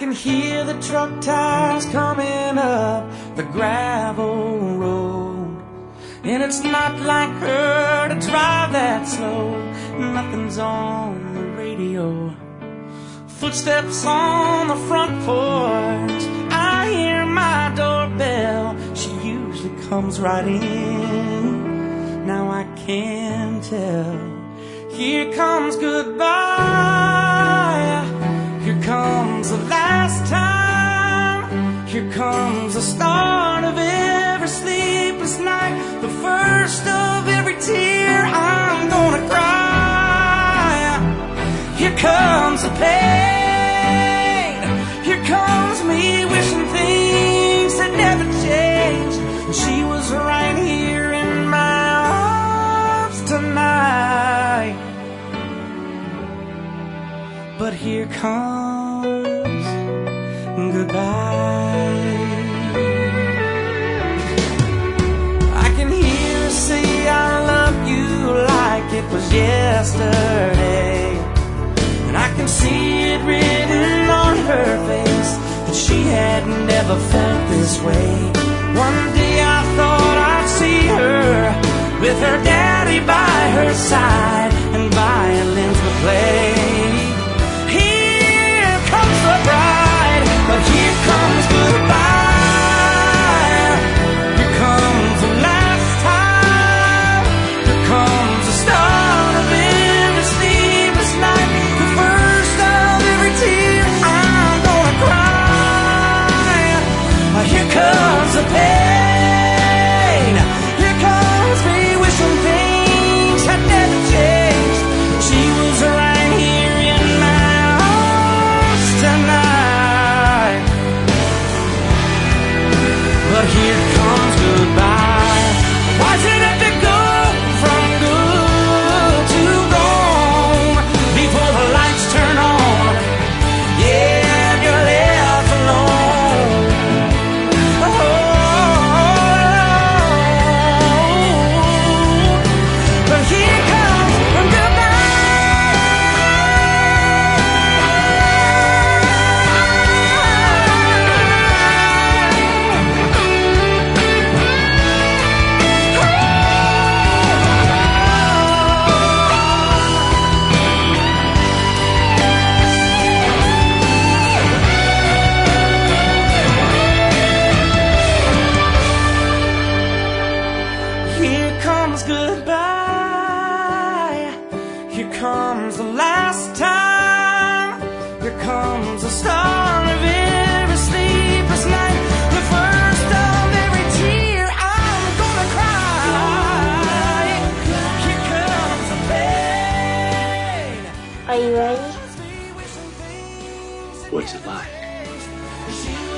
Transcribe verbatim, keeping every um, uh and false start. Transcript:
can hear the truck tires coming up the gravel road, and it's not like her to drive that slow. Nothing's on the radio, footsteps on the front porch. I hear my doorbell, she usually comes right in. Now I can tell, here comes goodbye, here comes the last time, here comes the start of every sleepless night, the first of every tear I'm gonna cry. Here comes the pain, here comes me wishing things had never changed. She was right here in my arms tonight. But here comes goodbye. I can hear her say I love you like it was yesterday, and I can see it written on her face that she had never felt this way. One day I thought I'd see her with her daddy by her side and violins would play. Here comes the bride, but here comes goodbye. Here comes the last time, here comes the start of every sleepless night, the first of every tear I'm gonna cry. Here comes the pain, here comes me wishing things had never changed. She was right here in my arms tonight. But here comes goodbye. Why does it have to go from good to gone before the lights turn on? Yeah, you're left alone. Oh, but here comes Here comes goodbye, here comes the last time, here comes the start of every sleepless night, the first of every tear I'm gonna cry. Here comes the pain. Are you ready? What's it like? She